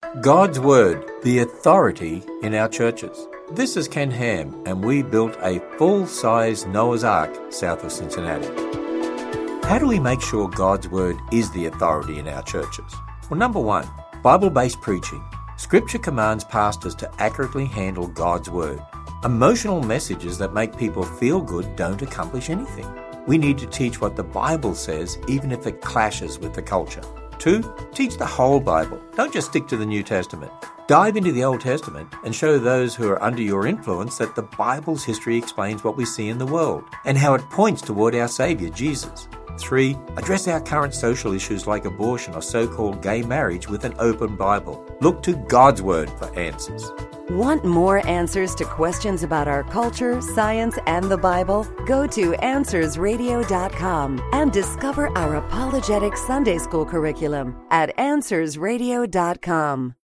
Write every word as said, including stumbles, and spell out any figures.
God's Word, the authority in our churches. This is Ken Ham, and we built a full-size Noah's Ark south of Cincinnati. How do we make sure God's Word is the authority in our churches? Well, number one, Bible-based preaching. Scripture commands pastors to accurately handle God's Word. Emotional messages that make people feel good don't accomplish anything. We need to teach what the Bible says, even if it clashes with the culture. Two, teach the whole Bible. Don't just stick to the New Testament. Dive into the Old Testament and show those who are under your influence that the Bible's history explains what we see in the world and how it points toward our Savior, Jesus. Three, address our current social issues like abortion or so-called gay marriage with an open Bible. Look to God's Word for answers. Want more answers to questions about our culture, science, and the Bible? Go to answers radio dot com and discover our apologetic Sunday school curriculum at answers radio dot com.